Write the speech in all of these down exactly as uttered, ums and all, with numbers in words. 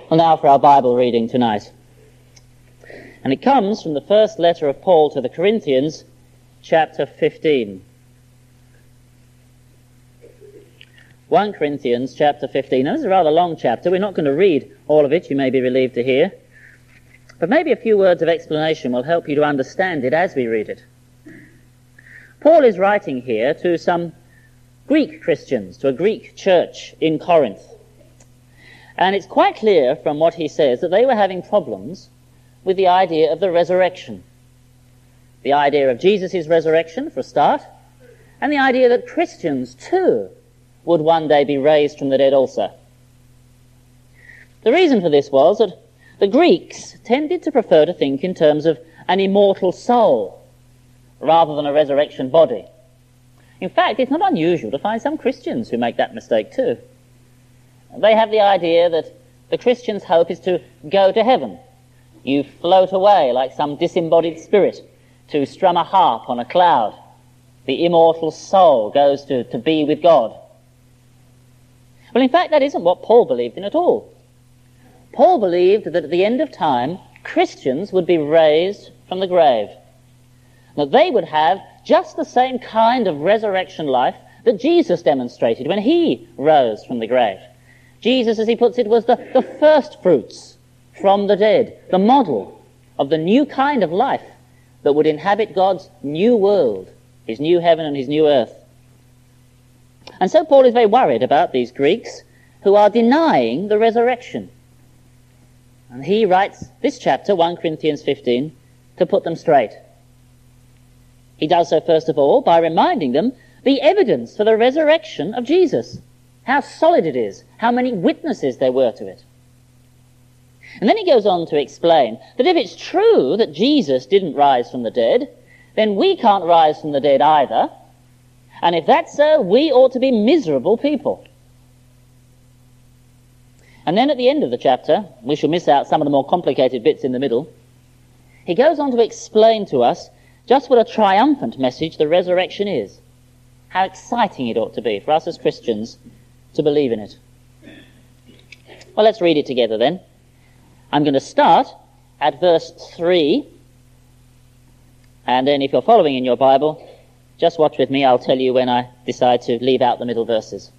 Well, now for our Bible reading tonight. And it comes from the first letter of Paul to the Corinthians, chapter fifteen. First Corinthians chapter fifteen. Now, this is a rather long chapter. We're not going to read all of it, you may be relieved to hear. But maybe a few words of explanation will help you to understand it as we read it. Paul is writing here to some Greek Christians, to a Greek church in Corinth. And it's quite clear from what he says that they were having problems with the idea of the resurrection. The idea of Jesus' resurrection, for a start, and the idea that Christians, too, would one day be raised from the dead also. The reason for this was that the Greeks tended to prefer to think in terms of an immortal soul rather than a resurrection body. In fact, it's not unusual to find some Christians who make that mistake too. They have the idea that the Christian's hope is to go to heaven. You float away like some disembodied spirit to strum a harp on a cloud. The immortal soul goes to, to be with God. Well, in fact, that isn't what Paul believed in at all. Paul believed that at the end of time, Christians would be raised from the grave. That they would have just the same kind of resurrection life that Jesus demonstrated when he rose from the grave. Jesus, as he puts it, was the, the first fruits from the dead, the model of the new kind of life that would inhabit God's new world, his new heaven and his new earth. And so Paul is very worried about these Greeks who are denying the resurrection. And he writes this chapter, First Corinthians fifteen, to put them straight. He does so first of all by reminding them the evidence for the resurrection of Jesus, how solid it is, how many witnesses there were to it. And then he goes on to explain that if it's true that Jesus didn't rise from the dead, then we can't rise from the dead either. And if that's so, we ought to be miserable people. And then at the end of the chapter, we shall miss out some of the more complicated bits in the middle, he goes on to explain to us just what a triumphant message the resurrection is. How exciting it ought to be for us as Christians to believe in it. Well, let's read it together then. I'm going to start at verse three, and then if you're following in your Bible, just watch with me. I'll tell you when I decide to leave out the middle verses.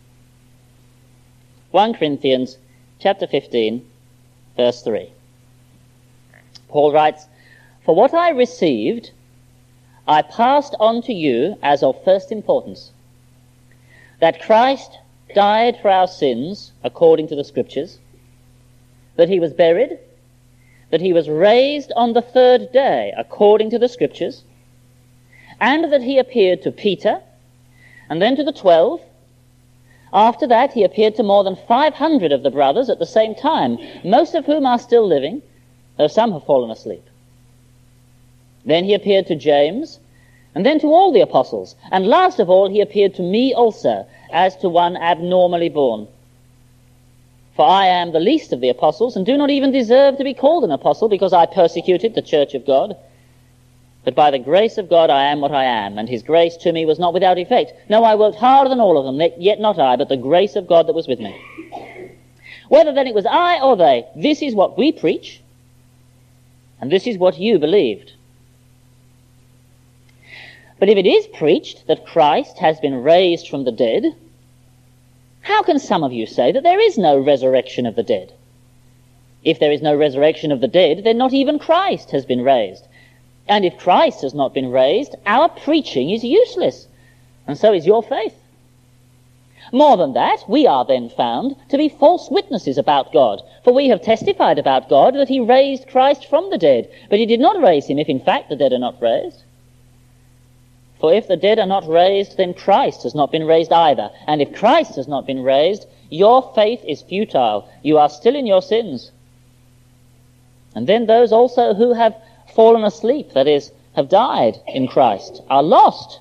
First Corinthians chapter fifteen, verse three. Paul writes, "For what I received, I passed on to you as of first importance, that Christ died for our sins according to the Scriptures, that he was buried, that he was raised on the third day according to the Scriptures, and that he appeared to Peter, and then to the twelve. After that he appeared to more than five hundred of the brothers at the same time, most of whom are still living, though some have fallen asleep. Then he appeared to James, and then to all the apostles, and last of all he appeared to me also, as to one abnormally born. For I am the least of the apostles, and do not even deserve to be called an apostle, because I persecuted the church of God. But by the grace of God I am what I am, and his grace to me was not without effect. No, I worked harder than all of them, yet not I, but the grace of God that was with me. Whether then it was I or they, this is what we preach, and this is what you believed. But if it is preached that Christ has been raised from the dead, how can some of you say that there is no resurrection of the dead? If there is no resurrection of the dead, then not even Christ has been raised. And if Christ has not been raised, our preaching is useless, and so is your faith. More than that, we are then found to be false witnesses about God, for we have testified about God that he raised Christ from the dead, but he did not raise him if in fact the dead are not raised. For if the dead are not raised, then Christ has not been raised either. And if Christ has not been raised, your faith is futile. You are still in your sins. And then those also who have fallen asleep, that is, have died in Christ, are lost.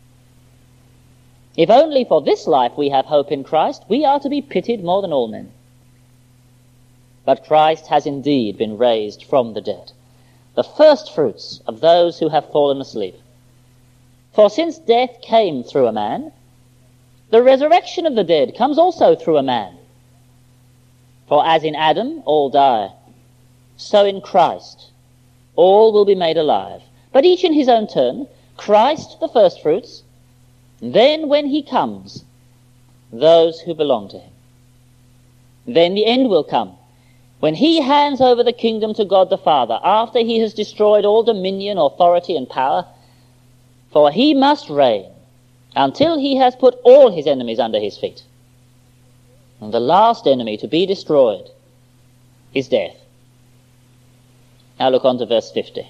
If only for this life we have hope in Christ, we are to be pitied more than all men. But Christ has indeed been raised from the dead, the first fruits of those who have fallen asleep. For since death came through a man, the resurrection of the dead comes also through a man. For as in Adam all die, so in Christ all will be made alive, but each in his own turn, Christ the firstfruits, then when he comes, those who belong to him. Then the end will come, when he hands over the kingdom to God the Father, after he has destroyed all dominion, authority, and power, for he must reign until he has put all his enemies under his feet. And the last enemy to be destroyed is death. Now look on to verse fifty.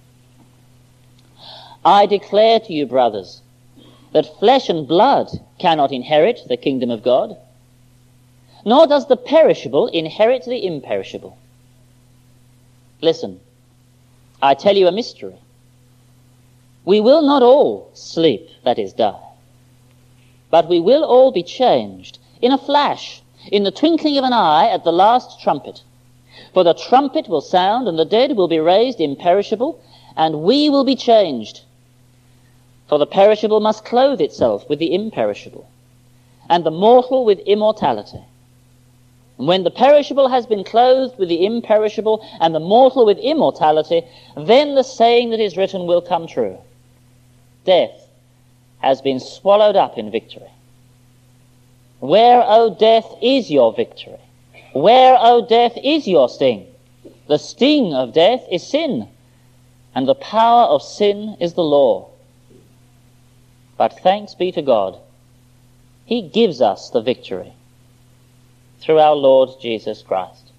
I declare to you, brothers, that flesh and blood cannot inherit the kingdom of God, nor does the perishable inherit the imperishable. Listen, I tell you a mystery. We will not all sleep, that is, die, but we will all be changed in a flash, in the twinkling of an eye, at the last trumpet. For the trumpet will sound, and the dead will be raised imperishable, and we will be changed. For the perishable must clothe itself with the imperishable, and the mortal with immortality. And when the perishable has been clothed with the imperishable, and the mortal with immortality, then the saying that is written will come true. Death has been swallowed up in victory. Where, O death, is your victory? Where, O death, is your sting? The sting of death is sin, and the power of sin is the law. But thanks be to God, he gives us the victory through our Lord Jesus Christ.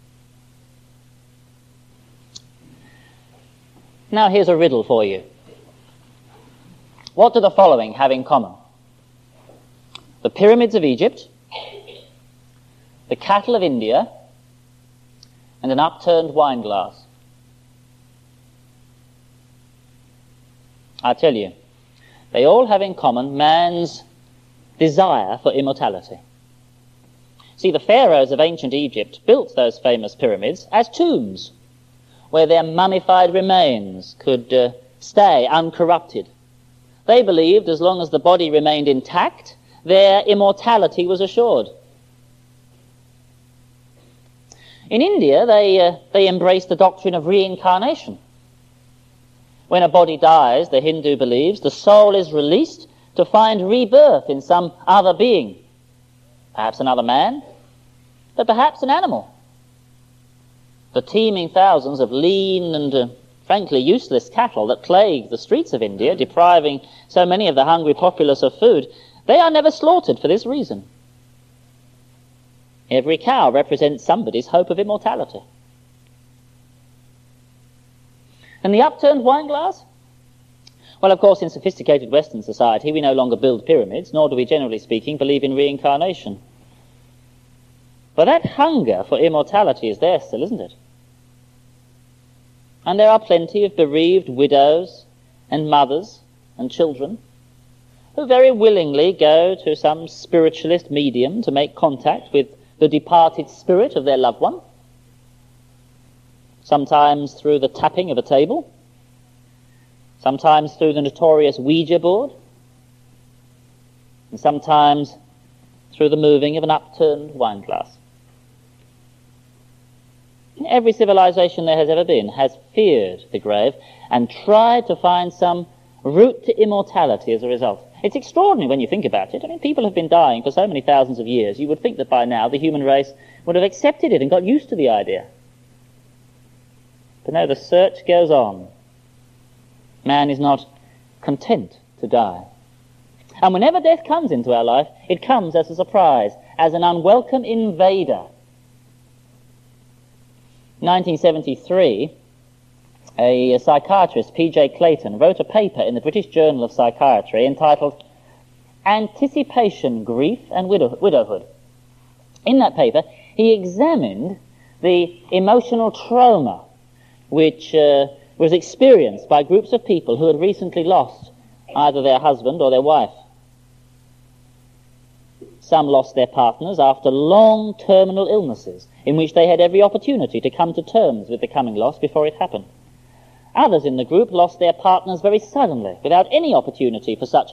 Now here's a riddle for you. What do the following have in common? The pyramids of Egypt, the cattle of India, and an upturned wine glass. I tell you, they all have in common man's desire for immortality. See, the pharaohs of ancient Egypt built those famous pyramids as tombs, where their mummified remains could uh, stay uncorrupted. They believed as long as the body remained intact, their immortality was assured. In India, they, uh, they embraced the doctrine of reincarnation. When a body dies, the Hindu believes, the soul is released to find rebirth in some other being. Perhaps another man, but perhaps an animal. The teeming thousands of lean and, uh, frankly, useless cattle that plague the streets of India, depriving so many of the hungry populace of food, they are never slaughtered for this reason. Every cow represents somebody's hope of immortality. And the upturned wine glass? Well, of course, in sophisticated Western society, we no longer build pyramids, nor do we, generally speaking, believe in reincarnation. But that hunger for immortality is there still, isn't it? And there are plenty of bereaved widows and mothers and children who very willingly go to some spiritualist medium to make contact with the departed spirit of their loved one, sometimes through the tapping of a table, sometimes through the notorious Ouija board, and sometimes through the moving of an upturned wine glass. Every civilization there has ever been has feared the grave and tried to find some route to immortality as a result. It's extraordinary when you think about it. I mean, people have been dying for so many thousands of years. You would think that by now the human race would have accepted it and got used to the idea. But no, the search goes on. Man is not content to die. And whenever death comes into our life, it comes as a surprise, as an unwelcome invader. nineteen seventy-three, a psychiatrist, P J Clayton, wrote a paper in the British Journal of Psychiatry entitled Anticipation, Grief and Widow- Widowhood. In that paper, he examined the emotional trauma which uh, was experienced by groups of people who had recently lost either their husband or their wife. Some lost their partners after long terminal illnesses in which they had every opportunity to come to terms with the coming loss before it happened. Others in the group lost their partners very suddenly, without any opportunity for such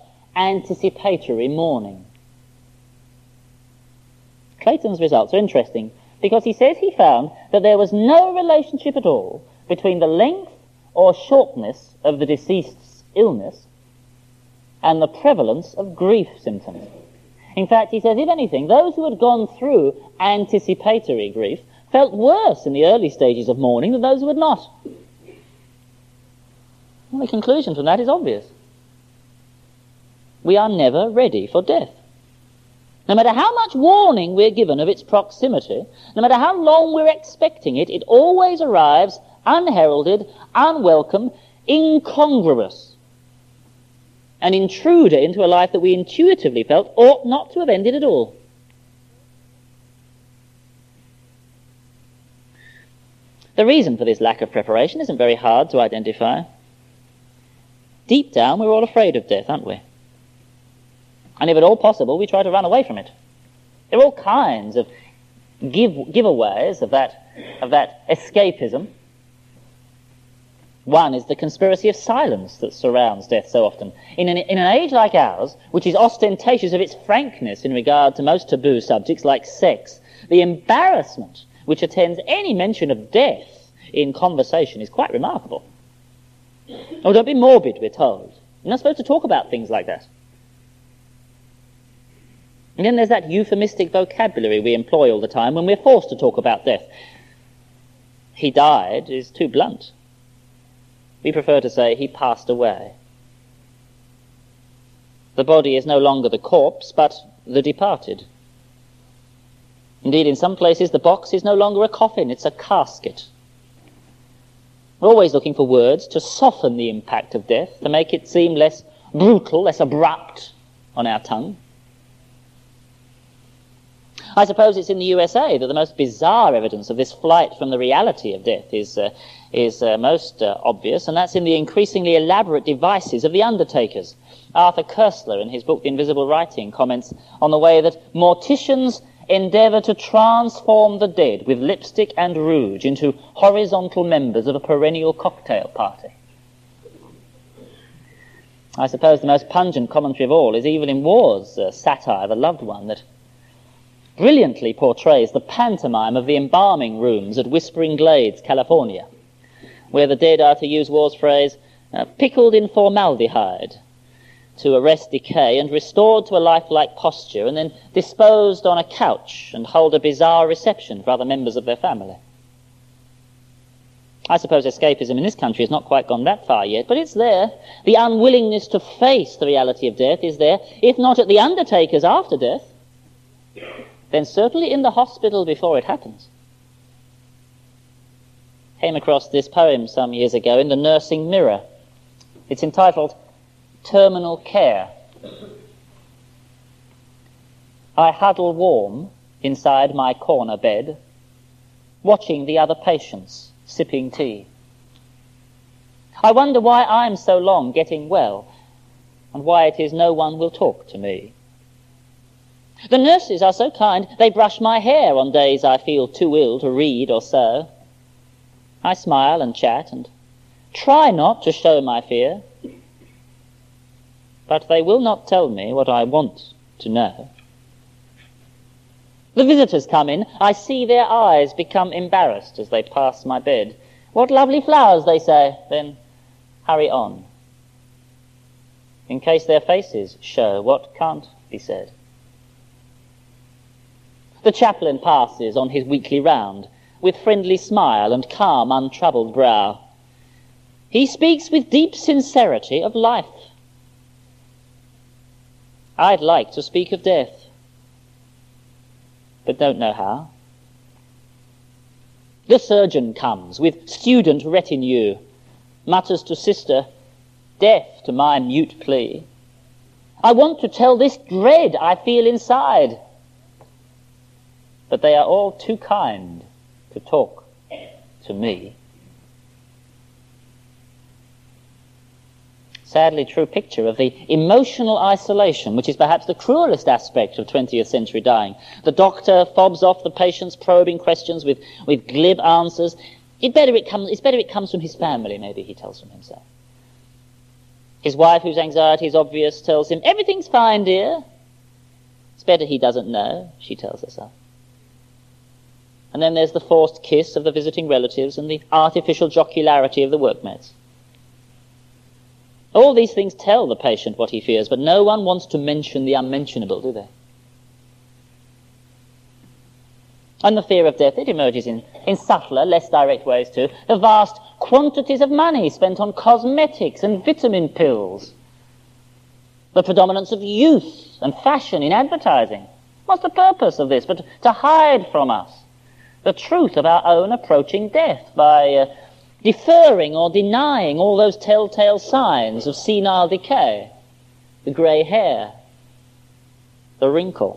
anticipatory mourning. Clayton's results are interesting because he says he found that there was no relationship at all between the length or shortness of the deceased's illness and the prevalence of grief symptoms. In fact, he says, if anything, those who had gone through anticipatory grief felt worse in the early stages of mourning than those who had not. Well, the conclusion from that is obvious. We are never ready for death. No matter how much warning we're given of its proximity, no matter how long we're expecting it, it always arrives unheralded, unwelcome, incongruous, an intruder into a life that we intuitively felt ought not to have ended at all. The reason for this lack of preparation isn't very hard to identify. Deep down, we're all afraid of death, aren't we? And if at all possible, we try to run away from it. There are all kinds of give giveaways of that, of that escapism. One is the conspiracy of silence that surrounds death so often. In an, in an age like ours, which is ostentatious of its frankness in regard to most taboo subjects like sex, the embarrassment which attends any mention of death in conversation is quite remarkable. Oh, don't be morbid, we're told. You're not supposed to talk about things like that. And then there's that euphemistic vocabulary we employ all the time when we're forced to talk about death. He died is too blunt. We prefer to say he passed away. The body is no longer the corpse, but the departed. Indeed, in some places, the box is no longer a coffin, it's a casket. We're always looking for words to soften the impact of death, to make it seem less brutal, less abrupt on our tongue. I suppose it's in the U S A that the most bizarre evidence of this flight from the reality of death is uh, is uh, most uh, obvious, and that's in the increasingly elaborate devices of the undertakers. Arthur Koestler, in his book The Invisible Writing, comments on the way that morticians endeavour to transform the dead with lipstick and rouge into horizontal members of a perennial cocktail party. I suppose the most pungent commentary of all is Evelyn Waugh's uh, satire, The Loved One, that brilliantly portrays the pantomime of the embalming rooms at Whispering Glades, California, where the dead are, to use Waugh's phrase, uh, pickled in formaldehyde to arrest decay and restored to a lifelike posture and then disposed on a couch and hold a bizarre reception for other members of their family. I suppose escapism in this country has not quite gone that far yet, but it's there. The unwillingness to face the reality of death is there, if not at the undertakers after death, then certainly in the hospital before it happens. Came across this poem some years ago in the Nursing Mirror. It's entitled Terminal Care. I huddle warm inside my corner bed, watching the other patients sipping tea. I wonder why I'm so long getting well, and why it is no one will talk to me. The nurses are so kind, they brush my hair on days I feel too ill to read or sew. I smile and chat and try not to show my fear, but they will not tell me what I want to know. The visitors come in. I see their eyes become embarrassed as they pass my bed. What lovely flowers, they say, then hurry on, in case their faces show what can't be said. The chaplain passes on his weekly round with friendly smile and calm, untroubled brow. He speaks with deep sincerity of life. I'd like to speak of death, but don't know how. The surgeon comes with student retinue, mutters to sister, deaf to my mute plea. I want to tell this dread I feel inside, but they are all too kind to talk to me. Sadly true picture of the emotional isolation, which is perhaps the cruelest aspect of twentieth century dying. The doctor fobs off the patient's probing questions with, with glib answers. It better it comes, it's better it comes from his family, maybe, he tells from himself. His wife, whose anxiety is obvious, tells him, everything's fine, dear. It's better he doesn't know, she tells herself. And then there's the forced kiss of the visiting relatives and the artificial jocularity of the workmates. All these things tell the patient what he fears, but no one wants to mention the unmentionable, do they? And the fear of death, it emerges in, in subtler, less direct ways too. The vast quantities of money spent on cosmetics and vitamin pills. The predominance of youth and fashion in advertising. What's the purpose of this? But to hide from us the truth of our own approaching death by uh, deferring or denying all those telltale signs of senile decay. The grey hair, the wrinkle.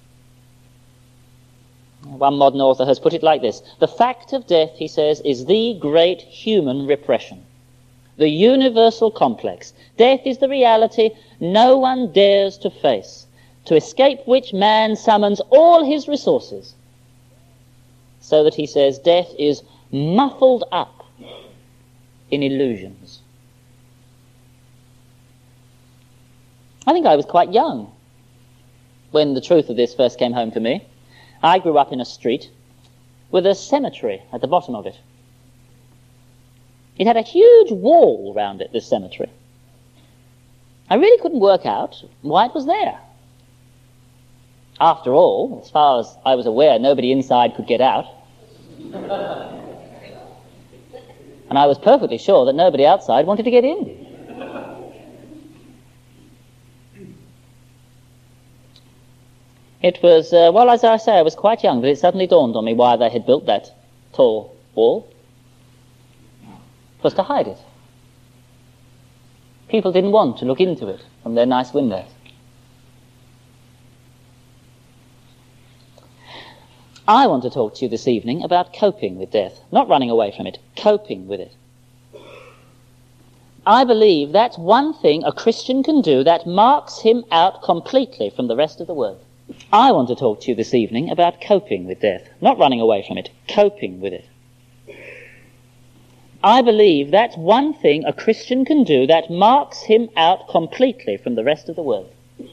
One modern author has put it like this: the fact of death, he says, is the great human repression, the universal complex. Death is the reality no one dares to face, to escape which man summons all his resources, so that, he says, death is muffled up in illusions. I think I was quite young when the truth of this first came home to me. I grew up in a street with a cemetery at the bottom of it. It had a huge wall round it, this cemetery. I really couldn't work out why it was there. After all, as far as I was aware, nobody inside could get out. And I was perfectly sure that nobody outside wanted to get in. It was, uh, well, as I say, I was quite young, but it suddenly dawned on me why they had built that tall wall. It was to hide it. People didn't want to look into it from their nice windows. I want to talk to you this evening about coping with death, not running away from it, coping with it. I believe that's one thing a Christian can do that marks him out completely from the rest of the world. I want to talk to you this evening about coping with death, not running away from it, coping with it. I believe that's one thing a Christian can do that marks him out completely from the rest of the world.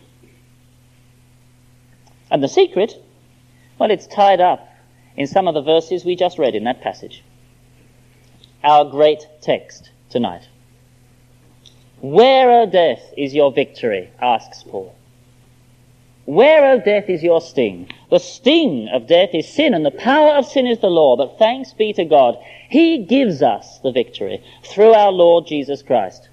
And the secret, well, it's tied up in some of the verses we just read in that passage. Our great text tonight. Where, O death, is your victory? Asks Paul. Where, O death, is your sting? The sting of death is sin, and the power of sin is the law. But thanks be to God, He gives us the victory through our Lord Jesus Christ.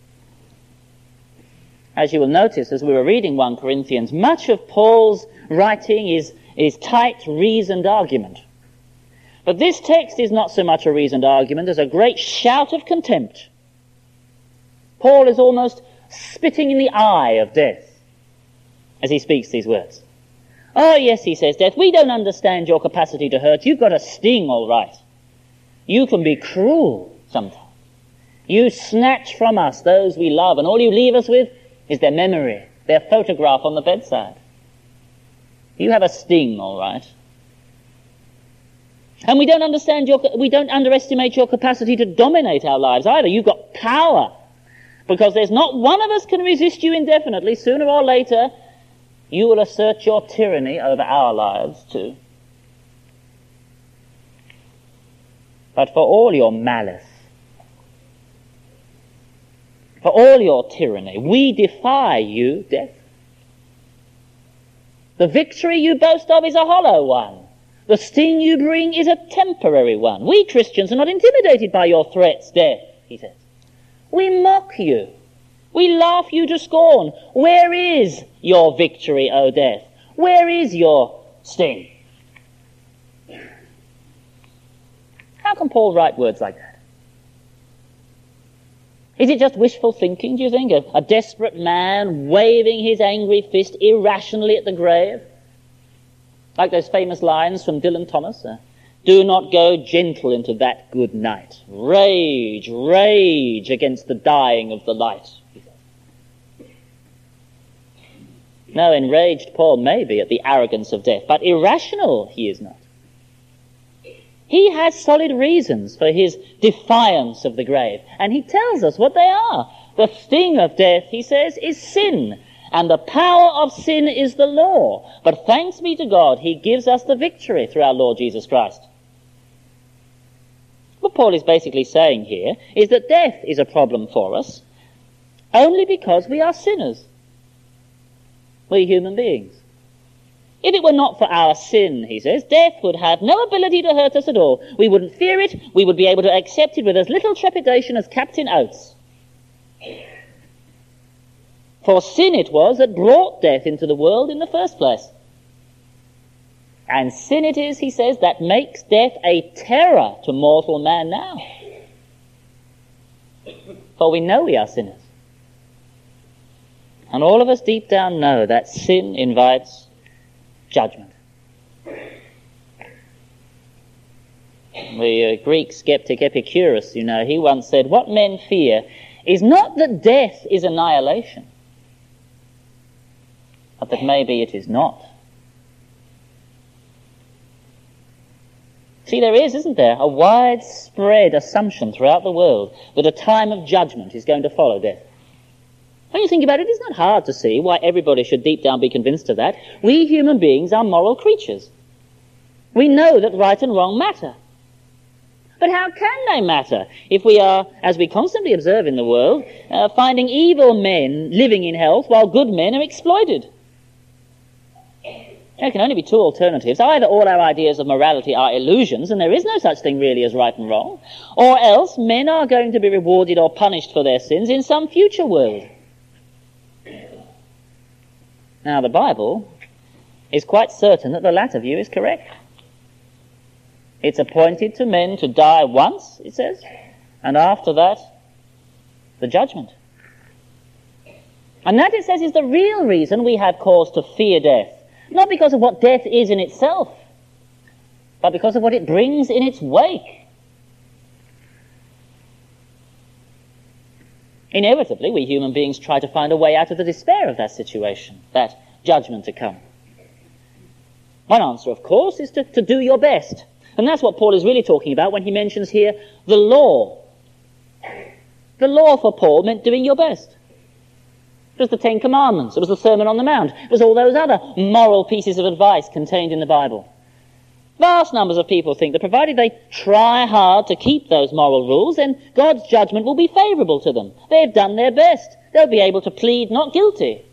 As you will notice as we were reading First Corinthians, much of Paul's writing is, is tight, reasoned argument. But this text is not so much a reasoned argument as a great shout of contempt. Paul is almost spitting in the eye of death as he speaks these words. Oh, yes, he says, death, we don't understand your capacity to hurt. You've got a sting, all right. You can be cruel sometimes. You snatch from us those we love, and all you leave us with is their memory, their photograph on the bedside. You have a sting, all right. And we don't understand your, we don't underestimate your capacity to dominate our lives either. You've got power, because there's not one of us can resist you indefinitely. Sooner or later, you will assert your tyranny over our lives too. But for all your malice, for all your tyranny, we defy you, death. The victory you boast of is a hollow one. The sting you bring is a temporary one. We Christians are not intimidated by your threats, death, he says. We mock you. We laugh you to scorn. Where is your victory, O death? Where is your sting? How can Paul write words like that? Is it just wishful thinking, do you think? A, a desperate man waving his angry fist irrationally at the grave? Like those famous lines from Dylan Thomas. Uh, Do not go gentle into that good night. Rage, rage against the dying of the light. No, enraged Paul may be at the arrogance of death, but irrational he is not. He has solid reasons for his defiance of the grave, and he tells us what they are. The sting of death, he says, is sin, and the power of sin is the law. But thanks be to God, he gives us the victory through our Lord Jesus Christ. What Paul is basically saying here is that death is a problem for us only because we are sinners. We're human beings. If it were not for our sin, he says, death would have no ability to hurt us at all. We wouldn't fear it. We would be able to accept it with as little trepidation as Captain Oates. For sin it was that brought death into the world in the first place. And sin it is, he says, that makes death a terror to mortal man now. For we know we are sinners. And all of us deep down know that sin invites judgment. The uh, Greek skeptic Epicurus, you know, he once said, what men fear is not that death is annihilation, but that maybe it is not. See, there is, isn't there, a widespread assumption throughout the world that a time of judgment is going to follow death. When you think about it, it's not hard to see why everybody should deep down be convinced of that. We human beings are moral creatures. We know that right and wrong matter. But how can they matter if we are, as we constantly observe in the world, uh, finding evil men living in health while good men are exploited? There can only be two alternatives. Either all our ideas of morality are illusions, and there is no such thing really as right and wrong, or else men are going to be rewarded or punished for their sins in some future world. Now, the Bible is quite certain that the latter view is correct. It's appointed to men to die once, it says, and after that, the judgment. And that, it says, is the real reason we have cause to fear death. Not because of what death is in itself, but because of what it brings in its wake. Inevitably, we human beings try to find a way out of the despair of that situation, that judgment to come. One answer, of course, is to, to do your best. And that's what Paul is really talking about when he mentions here the law. The law for Paul meant doing your best. It was the Ten Commandments. It was the Sermon on the Mount. It was all those other moral pieces of advice contained in the Bible. Vast numbers of people think that provided they try hard to keep those moral rules, then God's judgment will be favourable to them. They've done their best. They'll be able to plead not guilty.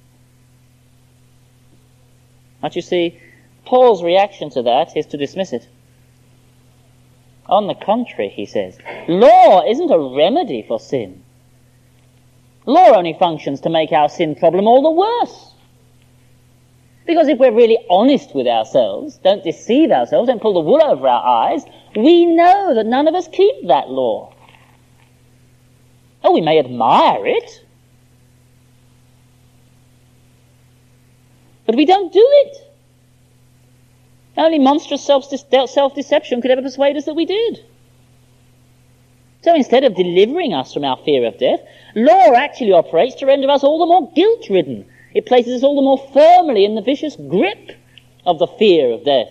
But you see, Paul's reaction to that is to dismiss it. On the contrary, he says, law isn't a remedy for sin. Law only functions to make our sin problem all the worse. Because if we're really honest with ourselves, don't deceive ourselves, don't pull the wool over our eyes, we know that none of us keep that law. Oh, we may admire it, but we don't do it. Only monstrous self-deception could ever persuade us that we did. So instead of delivering us from our fear of death, law actually operates to render us all the more guilt-ridden. It places us all the more firmly in the vicious grip of the fear of death.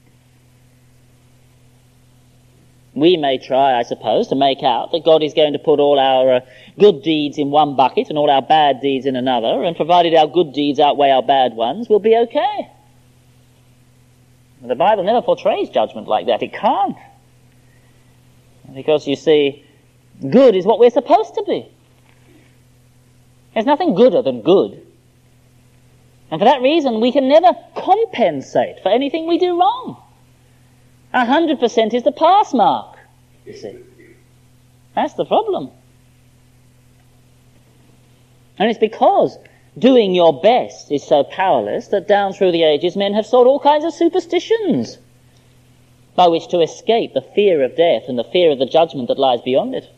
We may try, I suppose, to make out that God is going to put all our uh, good deeds in one bucket and all our bad deeds in another, and provided our good deeds outweigh our bad ones, we'll be okay. The Bible never portrays judgment like that. It can't. Because, you see, good is what we're supposed to be. There's nothing gooder than good. And for that reason, we can never compensate for anything we do wrong. A hundred percent is the pass mark, you see. That's the problem. And it's because doing your best is so powerless that down through the ages men have sought all kinds of superstitions by which to escape the fear of death and the fear of the judgment that lies beyond it.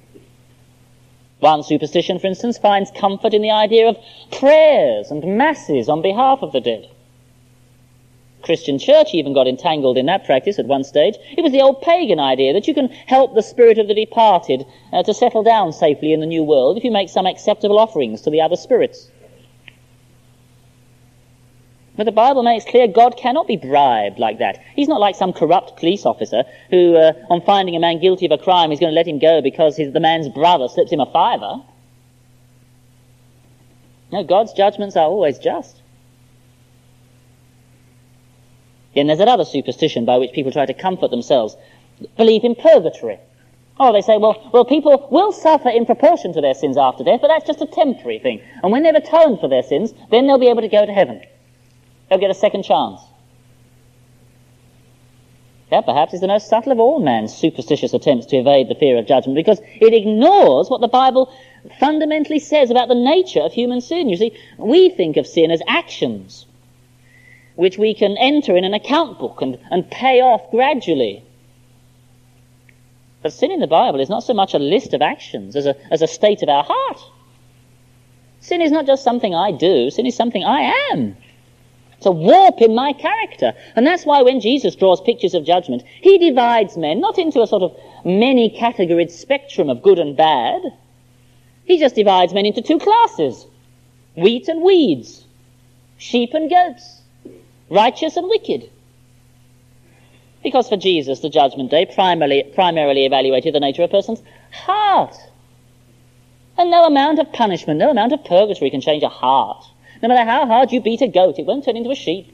One superstition, for instance, finds comfort in the idea of prayers and masses on behalf of the dead. Christian church even got entangled in that practice at one stage. It was the old pagan idea that you can help the spirit of the departed uh, to settle down safely in the new world if you make some acceptable offerings to the other spirits. But the Bible makes clear God cannot be bribed like that. He's not like some corrupt police officer who, uh, on finding a man guilty of a crime, is going to let him go because his, the man's brother slips him a fiver. No, God's judgments are always just. Then there's that other superstition by which people try to comfort themselves believe in purgatory. Or they say, well, well, people will suffer in proportion to their sins after death, but that's just a temporary thing. And when they've atoned for their sins, then they'll be able to go to heaven. They'll get a second chance. That perhaps is the most subtle of all man's superstitious attempts to evade the fear of judgment, because it ignores what the Bible fundamentally says about the nature of human sin. You see, we think of sin as actions, which we can enter in an account book and, and pay off gradually. But sin in the Bible is not so much a list of actions as a, as a state of our heart. Sin is not just something I do, sin is something I am. It's a warp in my character. And that's why when Jesus draws pictures of judgment, he divides men not into a sort of many-categoried spectrum of good and bad. He just divides men into two classes: wheat and weeds, sheep and goats, righteous and wicked. Because for Jesus, the judgment day primarily, primarily evaluated the nature of a person's heart. And no amount of punishment, no amount of purgatory can change a heart. No matter how hard you beat a goat, it won't turn into a sheep.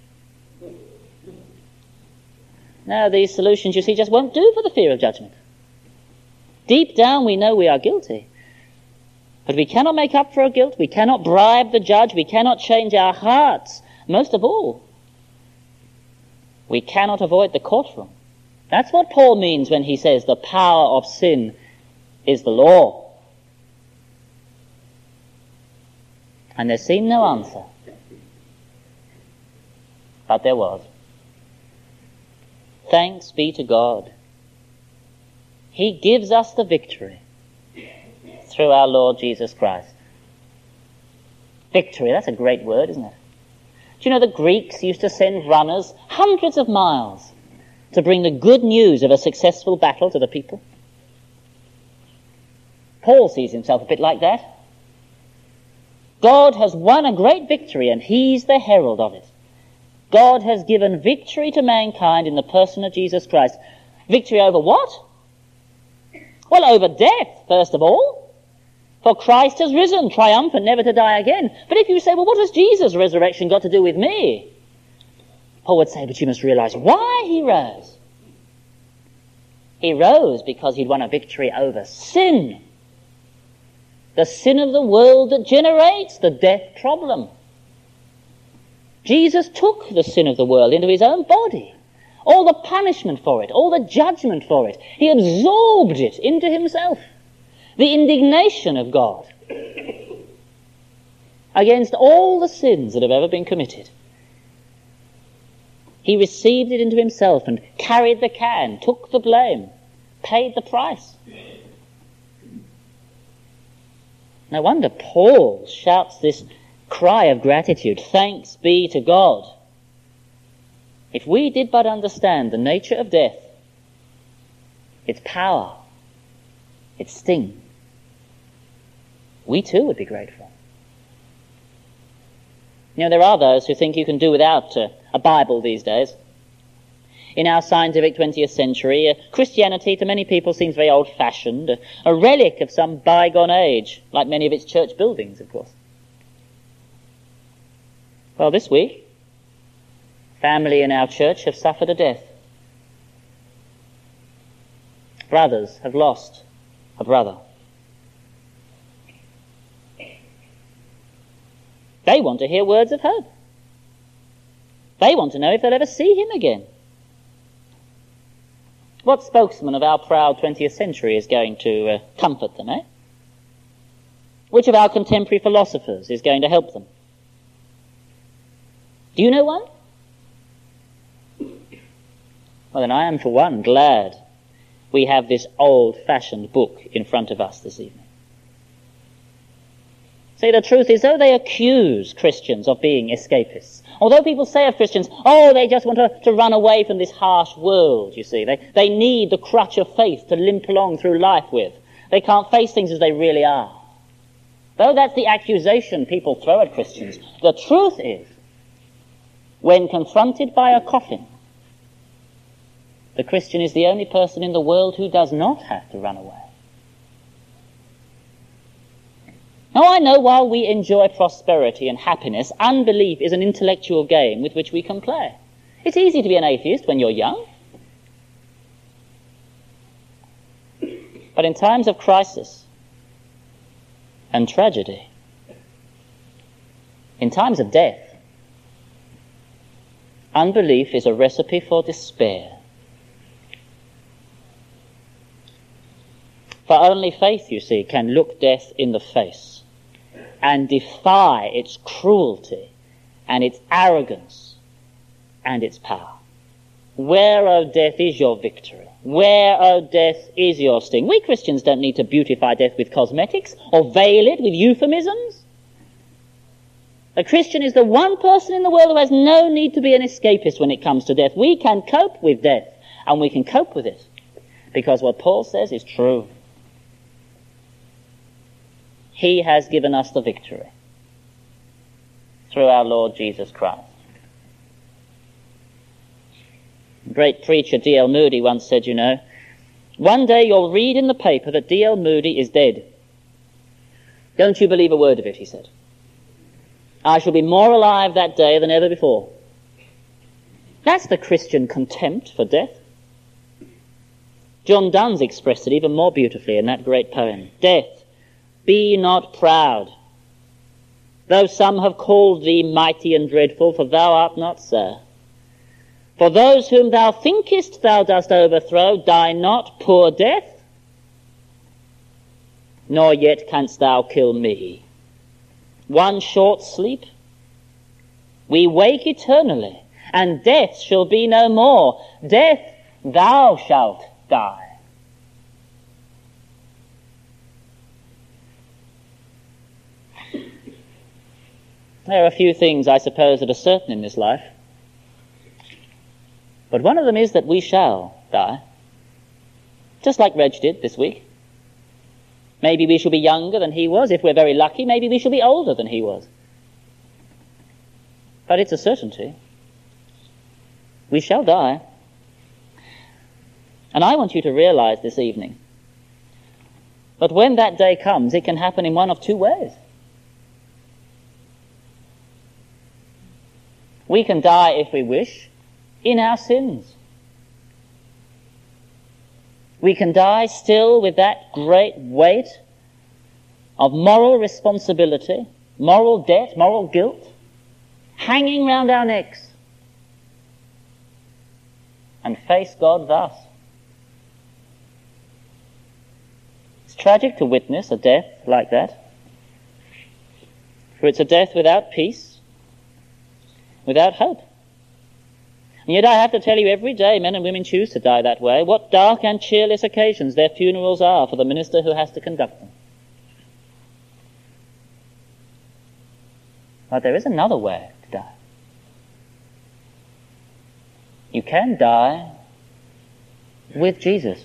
Now, these solutions, you see, just won't do for the fear of judgment. Deep down, we know we are guilty. But we cannot make up for our guilt. We cannot bribe the judge. We cannot change our hearts. Most of all, we cannot avoid the courtroom. That's what Paul means when he says the power of sin is the law. And there seemed no answer. But there was. Thanks be to God. He gives us the victory through our Lord Jesus Christ. Victory, that's a great word, isn't it? Do you know the Greeks used to send runners hundreds of miles to bring the good news of a successful battle to the people? Paul sees himself a bit like that. God has won a great victory, and he's the herald of it. God has given victory to mankind in the person of Jesus Christ. Victory over what? Well, over death, first of all. For Christ has risen, triumphant, never to die again. But if you say, well, what has Jesus' resurrection got to do with me? Paul would say, but you must realize why he rose. He rose because he'd won a victory over sin. The sin of the world that generates the death problem. Jesus took the sin of the world into his own body. All the punishment for it, all the judgment for it. He absorbed it into himself. The indignation of God against all the sins that have ever been committed. He received it into himself and carried the can, took the blame, paid the price. No wonder Paul shouts this cry of gratitude, thanks be to God. If we did but understand the nature of death, its power, its sting, we too would be grateful. You know, there are those who think you can do without uh, a Bible these days. In our scientific twentieth century, uh, Christianity to many people seems very old-fashioned, uh, a relic of some bygone age, like many of its church buildings, of course. Well, this week, family in our church have suffered a death. Brothers have lost a brother. They want to hear words of hope. They want to know if they'll ever see him again. What spokesman of our proud twentieth century is going to uh, comfort them, eh? Which of our contemporary philosophers is going to help them? Do you know one? Well, then I am, for one, glad we have this old-fashioned book in front of us this evening. See, the truth is, though they accuse Christians of being escapists, although people say of Christians, oh, they just want to, to run away from this harsh world, you see. They, they need the crutch of faith to limp along through life with. They can't face things as they really are. Though that's the accusation people throw at Christians, the truth is, when confronted by a coffin, the Christian is the only person in the world who does not have to run away. Now, I know while we enjoy prosperity and happiness, unbelief is an intellectual game with which we can play. It's easy to be an atheist when you're young. But in times of crisis and tragedy, in times of death, unbelief is a recipe for despair. For only faith, you see, can look death in the face and defy its cruelty and its arrogance and its power. Where, O death, is your victory? Where, O death, is your sting? We Christians don't need to beautify death with cosmetics or veil it with euphemisms. A Christian is the one person in the world who has no need to be an escapist when it comes to death. We can cope with death, and we can cope with it because what Paul says is true. He has given us the victory through our Lord Jesus Christ. Great preacher D L Moody once said, you know, one day you'll read in the paper that D L Moody is dead. Don't you believe a word of it, he said. I shall be more alive that day than ever before. That's the Christian contempt for death. John Donne expressed it even more beautifully in that great poem. Death, be not proud, though some have called thee mighty and dreadful, for thou art not so. For those whom thou thinkest thou dost overthrow, die not, poor death, nor yet canst thou kill me. One short sleep, we wake eternally, and death shall be no more. Death, thou shalt die. There are a few things, I suppose, that are certain in this life. But one of them is that we shall die. Just like Reg did this week. Maybe we shall be younger than he was. If we're very lucky, maybe we shall be older than he was. But it's a certainty. We shall die. And I want you to realize this evening that when that day comes, it can happen in one of two ways. We can die, if we wish, in our sins. We can die still with that great weight of moral responsibility, moral debt, moral guilt, hanging round our necks, and face God thus. It's tragic to witness a death like that, for it's a death without peace, without hope. And yet I have to tell you, every day men and women choose to die that way. What dark and cheerless occasions their funerals are for the minister who has to conduct them. But there is another way to die. You can die with Jesus.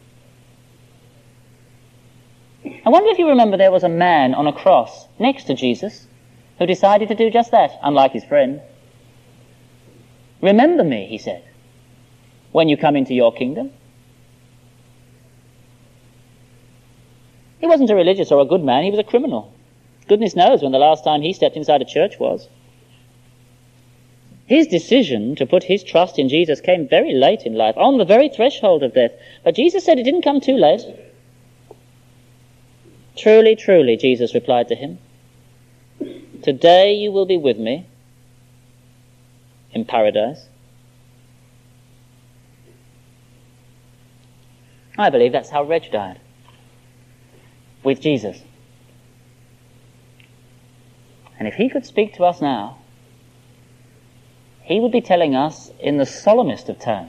I wonder if you remember there was a man on a cross next to Jesus who decided to do just that, unlike his friend. Remember me, he said, when you come into your kingdom. He wasn't a religious or a good man, he was a criminal. Goodness knows when the last time he stepped inside a church was. His decision to put his trust in Jesus came very late in life, on the very threshold of death. But Jesus said it didn't come too late. Truly, truly, Jesus replied to him, today you will be with me in paradise. I believe that's how Reg died. With Jesus. And if he could speak to us now, he would be telling us in the solemnest of tones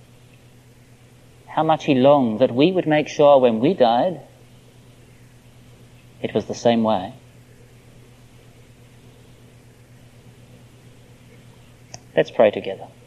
how much he longed that we would make sure when we died it was the same way. Let's pray together.